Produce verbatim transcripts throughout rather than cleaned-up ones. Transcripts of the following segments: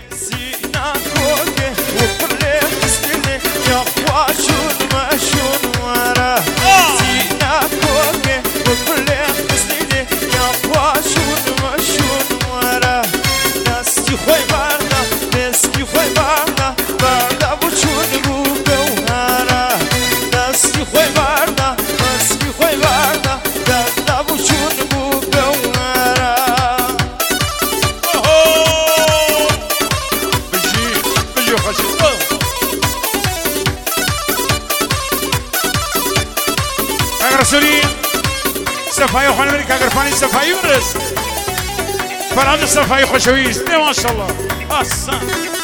سينا كوكي وكل مسكيني يا واشون ماشون ورا سينا كوكي وكل مسكيني يا واشون ماشون ورا ناسي خوي بارنا ناسي خوي بارنا بارنا بوشون بو بوهارا ناسي خوي بارنا ناسي خوي بارنا بارنا بوشون بو بوهارا اگر سوری صفایی خانه بری که اگر فانی صفایی برس فراد صفایی خوشویست نه ماشالله اصلا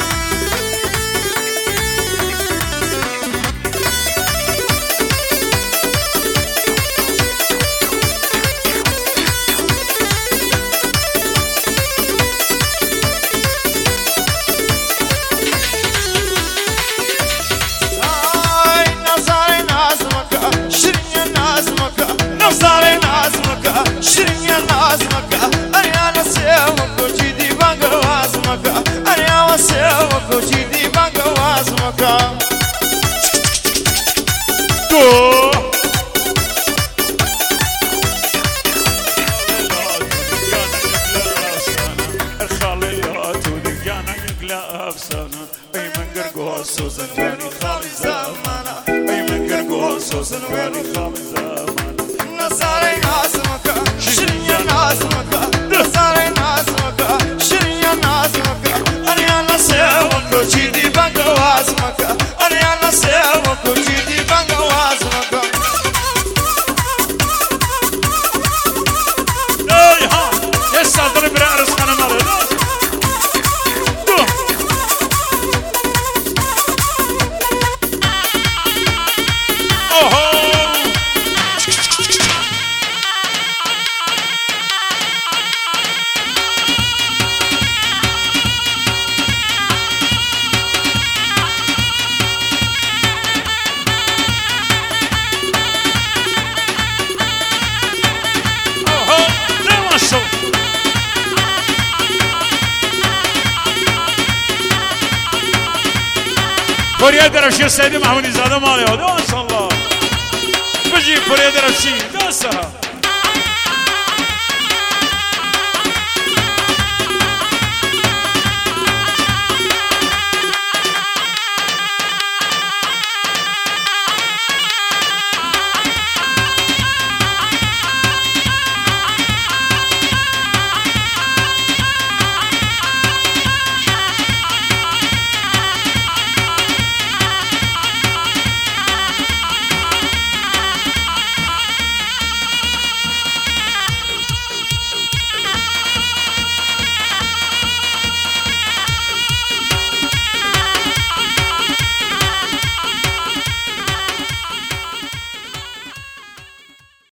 فريد درفشي السيد محمود زاده مالي هذا ما شاء الله بجي فريد درفشي داسها